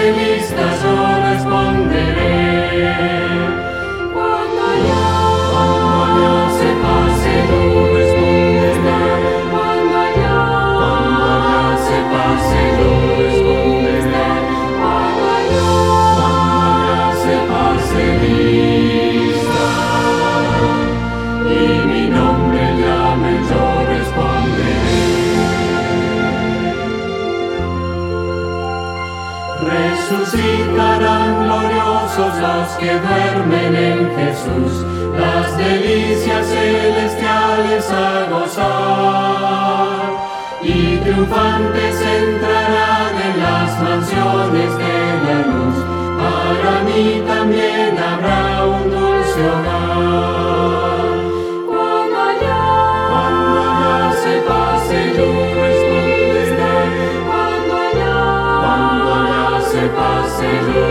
evangelistas yo responderé. Cuando allá se pase yo responderé. Cuando allá se pase yo responderé. Cuando allá se pase lista y mi nombre llamen yo responderé. Resucitarán gloriosos los que duermen en Jesús, las delicias celestiales a gozar, y triunfantes entrarán en las mansiones de la luz. Para mí también habrá un dulce hogar. Cuando allá se pase yo responderé. Cuando allá se pase yo